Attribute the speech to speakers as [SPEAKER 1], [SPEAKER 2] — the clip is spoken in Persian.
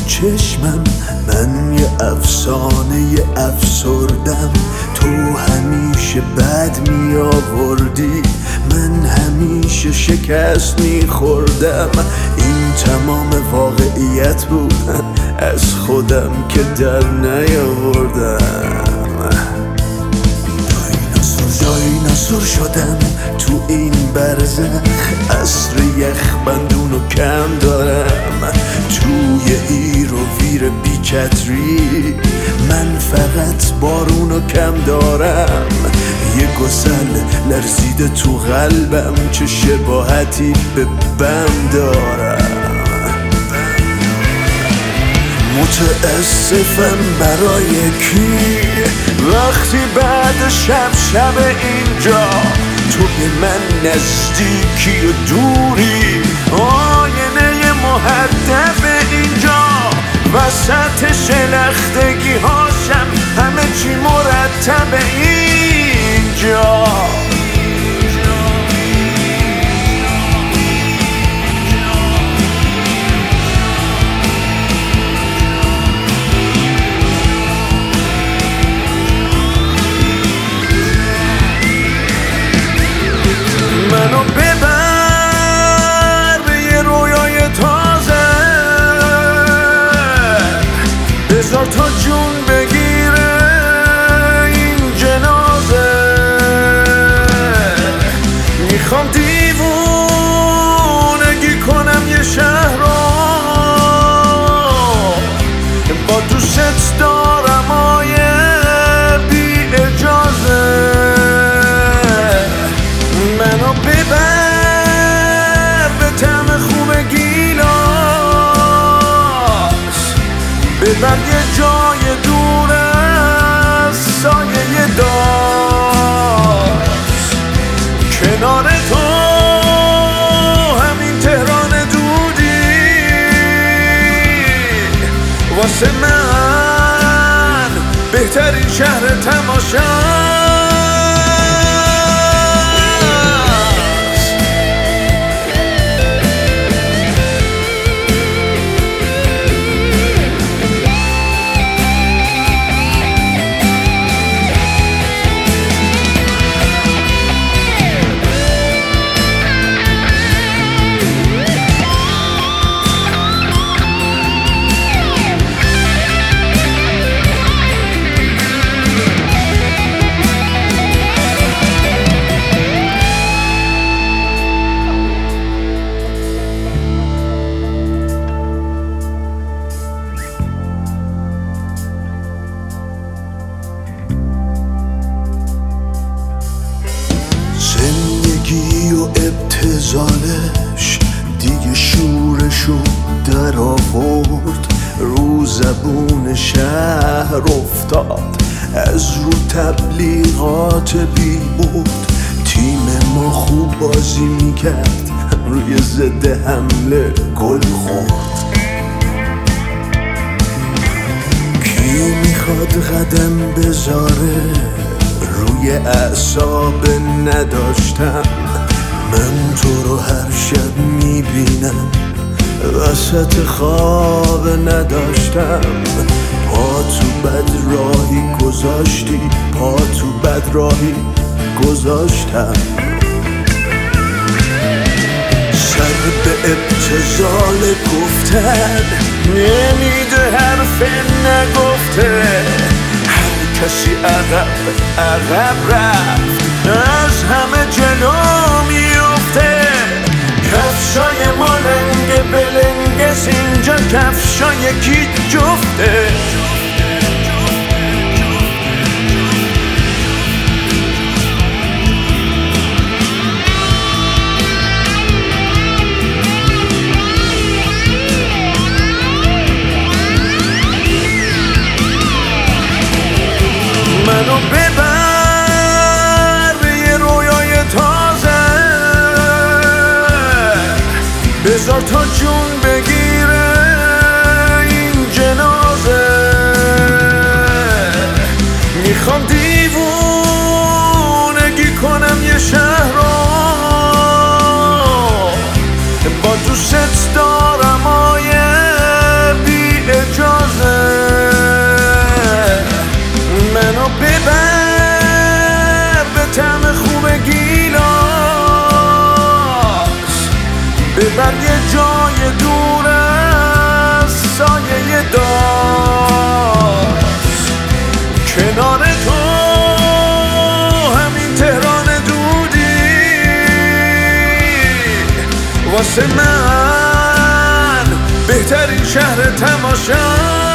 [SPEAKER 1] چشمم من یه افسانه افسردم. تو همیشه بد می آوردی، من همیشه شکست می خوردم. این تمام واقعیت بود، از خودم که در نیاوردم. دایناسور شدم تو این برزخ، عصر یخ بندونو کم دارم. توی هیر و ویر بیچتری من فقط بارونو کم دارم. یه گسل لرزیده تو قلبم، چه شباهتی به بم دارم. متاسفم برای کی وقتی بعد شب اینجا تو به من نزدیکی و دوری. آینه محدب اینجا وسط شلختگی هاشم، همه چی مرتب اینجا. منو ببر به یه رویای تازه، بذار تا جون بگیره این جنازه. میخوام دیوونگی کنم یه شهر رو، با دوست دارم آیه بی اجازه. منو ببر به طعم خوب گیلاس، ببر یه جای دور از سایه داست. کنار تو همین تهران دودی واسه من بهترین شهر تماشا. زندگی و ابتذالش دیگه شورشو در آورد، رو زبون شهر افتاد، از رو تبلیغات بیمورد. تیم ما خوب بازی میکرد، روی ضد حمله گل خورد. کی میخواد قدم بذاره روی اعصاب نداشتم. من تو رو هر شب میبینم، وسط خواب نداشتم. پا تو بد راهی گذاشتی، پا تو بد راهی گذاشتم. سر به ابتذال گفتن نمیده، حرف نگفته. کسی عقب رفت، از همه جلو میفته. کفشای ما لنگ بلنگس، اینجا کفشای کی جفته. منو ببر به یه رویای تازه، بذار تا جون بگیره این جنازه. میخوام دیوونگی کنم یه شهر رو، با دوست دارم آیه بی منو ببر به طعم خوب گیلاس، ببر یه جای دور از سایه داس. کنار تو همین تهران دودی واسه من بهترین شهر تماشا.